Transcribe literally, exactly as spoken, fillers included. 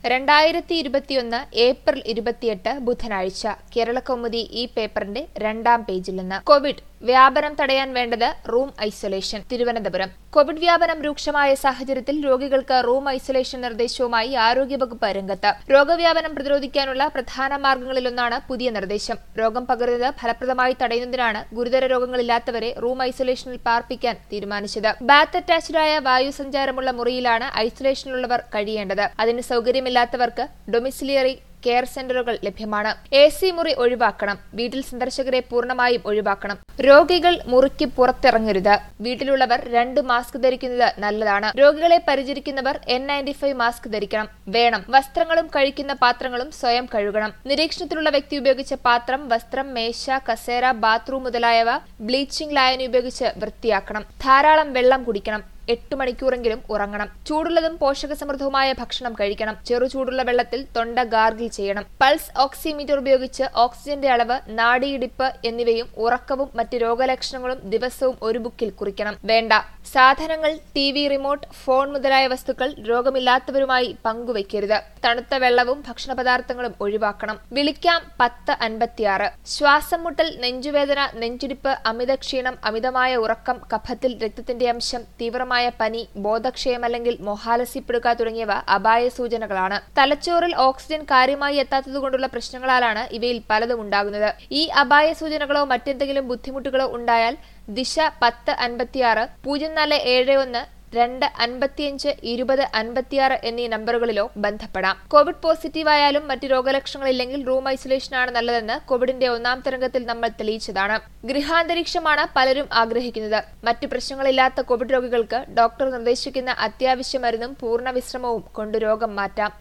രണ്ടായിരത്തി ഇരുപത്തിയൊന്ന് ഏപ്രിൽ ഇരുപത്തിയെട്ട് ബുധനാഴ്ച കേരളകൗമുദി ഈ പേപ്പറിന്റെ രണ്ടാം പേജിൽ നിന്ന് കോവിഡ് വ്യാപനം തടയാൻ വേണ്ടത് റൂം ഐസൊലേഷൻ. തിരുവനന്തപുരം കോവിഡ് വ്യാപനം രൂക്ഷമായ സാഹചര്യത്തിൽ രോഗികൾക്ക് റൂം ഐസൊലേഷൻ നിർദ്ദേശവുമായി ആരോഗ്യവകുപ്പ് രംഗത്ത്. രോഗവ്യാപനം പ്രതിരോധിക്കാനുള്ള പ്രധാന മാർഗങ്ങളിലൊന്നാണ് പുതിയ നിർദ്ദേശം. രോഗം പകരുന്നത് ഫലപ്രദമായി തടയുന്നതിനാണ് ഗുരുതര രോഗങ്ങളില്ലാത്തവരെ റൂം ഐസൊലേഷനിൽ പാർപ്പിക്കാൻ തീരുമാനിച്ചത്. ബാത്ത് അറ്റാച്ച്ഡായ വായുസഞ്ചാരമുള്ള മുറിയിലാണ് ഐസൊലേഷനിലുള്ളവർ കഴിയേണ്ടത്. അതിന് സൗകര്യമില്ലാത്തവർക്ക് ഡൊമിസിലിയറി കെയർ സെന്ററുകൾ ലഭ്യമാണ്. എ സി മുറി ഒഴിവാക്കണം. വീട്ടിൽ സന്ദർശകരെ പൂർണ്ണമായും ഒഴിവാക്കണം. രോഗികൾ മുറിക്ക് പുറത്തിറങ്ങരുത്. വീട്ടിലുള്ളവർ രണ്ട് മാസ്ക് ധരിക്കുന്നത് നല്ലതാണ്. രോഗികളെ പരിചരിക്കുന്നവർ എൻ നയൻറ്റി ഫൈവ് മാസ്ക് ധരിക്കണം വേണം. വസ്ത്രങ്ങളും കഴിക്കുന്ന പാത്രങ്ങളും സ്വയം കഴുകണം. നിരീക്ഷണത്തിലുള്ള വ്യക്തി ഉപയോഗിച്ച പാത്രം, വസ്ത്രം, മേശ, കസേര, ബാത്റൂം മുതലായവ ബ്ലീച്ചിംഗ് ലായനി ഉപയോഗിച്ച് വൃത്തിയാക്കണം. ധാരാളം വെള്ളം കുടിക്കണം. എട്ട് മണിക്കൂറെങ്കിലും ഉറങ്ങണം. ചൂടുള്ളതും പോഷകസമൃദ്ധവുമായ ഭക്ഷണം കഴിക്കണം. ചെറു ചൂടുള്ള വെള്ളത്തിൽ തൊണ്ട ഗാർഗിൾ ചെയ്യണം. പൾസ് ഓക്സിമീറ്റർ ഉപയോഗിച്ച് ഓക്സിജന്റെ അളവ്, നാഡിയിടിപ്പ് എന്നിവയും ഉറക്കവും മറ്റ് രോഗലക്ഷണങ്ങളും ദിവസവും ഒരു ബുക്കിൽ കുറിക്കണം. വേണ്ട സാധനങ്ങൾ, ടി വി റിമോട്ട്, ഫോൺ മുതലായ വസ്തുക്കൾ രോഗമില്ലാത്തവരുമായി പങ്കുവയ്ക്കരുത്. തണുത്ത വെള്ളവും ഭക്ഷണപദാർത്ഥങ്ങളും ഒഴിവാക്കണം. വിളിക്കാം പത്ത് അൻപത്തിയാറ്. ശ്വാസം മുട്ടൽ, നെഞ്ചുവേദന, നെഞ്ചിടിപ്പ്, അമിത ക്ഷീണം, അമിതമായ ഉറക്കം, കഫത്തിൽ രക്തത്തിന്റെ അംശം, തീവ്രമായ പനി, ബോധക്ഷയം അല്ലെങ്കിൽ മൊഹാലസ്യപ്പെടുക തുടങ്ങിയവ അപായ സൂചനകളാണ്. തലച്ചോറിൽ ഓക്സിജൻ കാര്യമായി എത്താത്തതുകൊണ്ടുള്ള പ്രശ്നങ്ങളാലാണ് ഇവയിൽ പലതും ഉണ്ടാകുന്നത്. ഈ അപായ സൂചനകളോ മറ്റെന്തെങ്കിലും ബുദ്ധിമുട്ടുകളോ ഉണ്ടായാൽ ദിശ പത്ത് അൻപത്തിയാറ്, പൂജ്യം നാല് ഏഴ് ഒന്ന് രണ്ട് അൻപത്തിയഞ്ച് ഇരുപത് അൻപത്തിയാറ് എന്നീ നമ്പറുകളിലോ ബന്ധപ്പെടാം. കോവിഡ് പോസിറ്റീവായാലും മറ്റ് രോഗലക്ഷണങ്ങളില്ലെങ്കിൽ റൂം ഐസൊലേഷനാണ് നല്ലതെന്ന് കോവിഡിന്റെ ഒന്നാം തരംഗത്തിൽ നമ്മൾ തെളിയിച്ചതാണ്. ഗൃഹാന്തരീക്ഷമാണ് പലരും ആഗ്രഹിക്കുന്നത്. മറ്റു പ്രശ്നങ്ങളില്ലാത്ത കോവിഡ് രോഗികൾക്ക് ഡോക്ടർ നിർദ്ദേശിക്കുന്ന അത്യാവശ്യ മരുന്നും പൂർണ്ണ വിശ്രമവും കൊണ്ട് രോഗം മാറ്റാം.